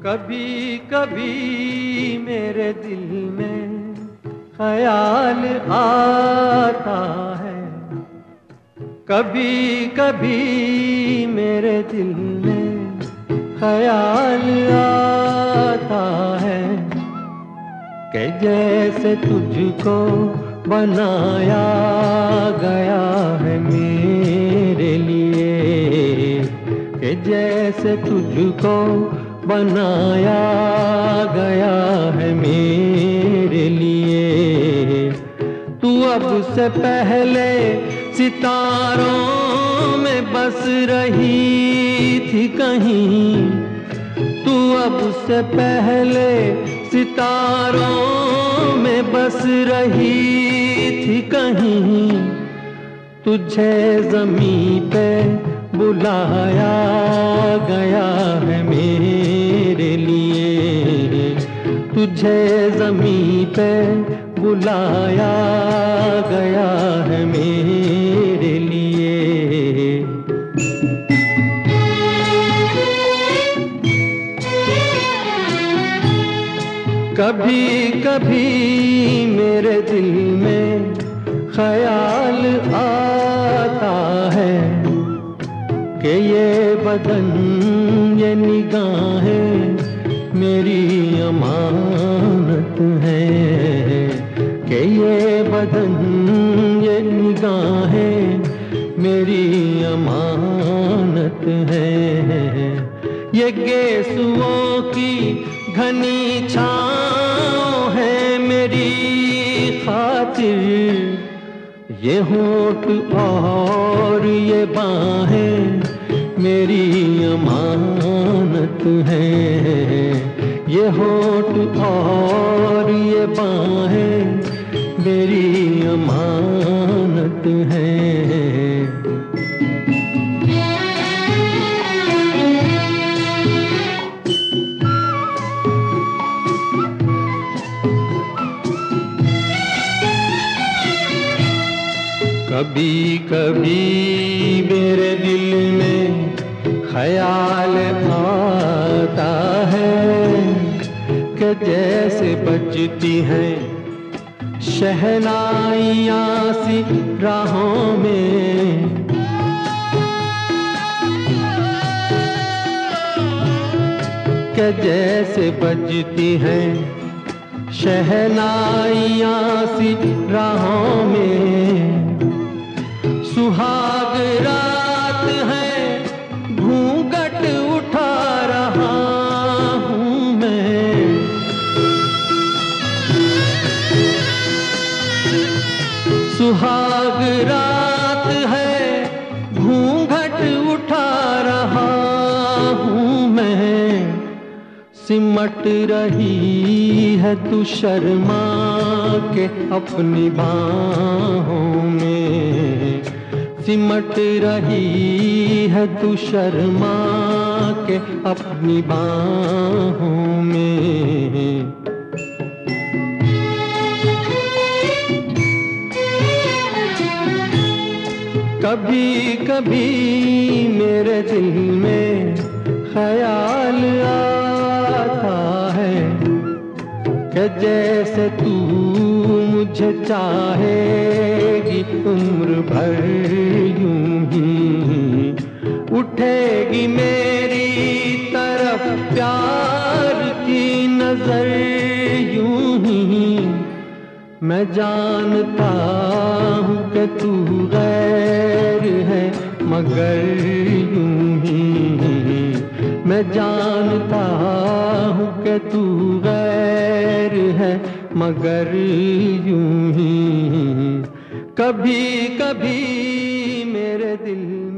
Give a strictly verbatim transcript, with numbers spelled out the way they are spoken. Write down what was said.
कभी कभी मेरे दिल में ख्याल आता है, कभी कभी मेरे दिल में ख्याल आता है कि जैसे तुझको बनाया गया है मेरे लिए, कि जैसे तुझको बनाया गया है मेरे लिए। तू अब से पहले सितारों में बस रही थी कहीं, तू अब से पहले सितारों में बस रही थी कहीं। तुझे ज़मीं पे बुलाया गया है मेरे लिए, तुझे ज़मीं पे बुलाया गया है मेरे लिए। कभी कभी मेरे दिल में ख्याल आता है कि ये बदन ये निगाहें मेरी अमानत है, कि ये बदन ये निगाहें मेरी अमानत है। ये गेसुओं की घनी छाँव है मेरी खातिर, ये होठ और ये बाहें मेरी अमानत है, ये होठ और ये बाहें मेरी अमानत है। कभी कभी मेरे दिल में ख्याल आता है कि जैसे बजती हैं शहनाइयाँ सी राहों में, कि जैसे बजती हैं शहनाइयाँ सी राहों में। सुहाग रात है घूंघट उठा रहा हूँ मैं, सुहाग रात है घूंघट उठा रहा हूँ मैं। सिमट रही है तू शर्मा के अपनी बाहों में, सिमट रही है तू शर्मा के अपनी बाहों में। कभी कभी मेरे दिल में ख्याल आता है कि जैसे तू मुझे चाहेगी उम्र भर यूं ही, उठेगी मेरी तरफ प्यार की नजर यूं ही। मैं जानता हूँ कि तू गैर है मगर यूं ही, मैं जानता हूँ कि तू गैर है मगर यूं ही। कभी कभी मेरे दिल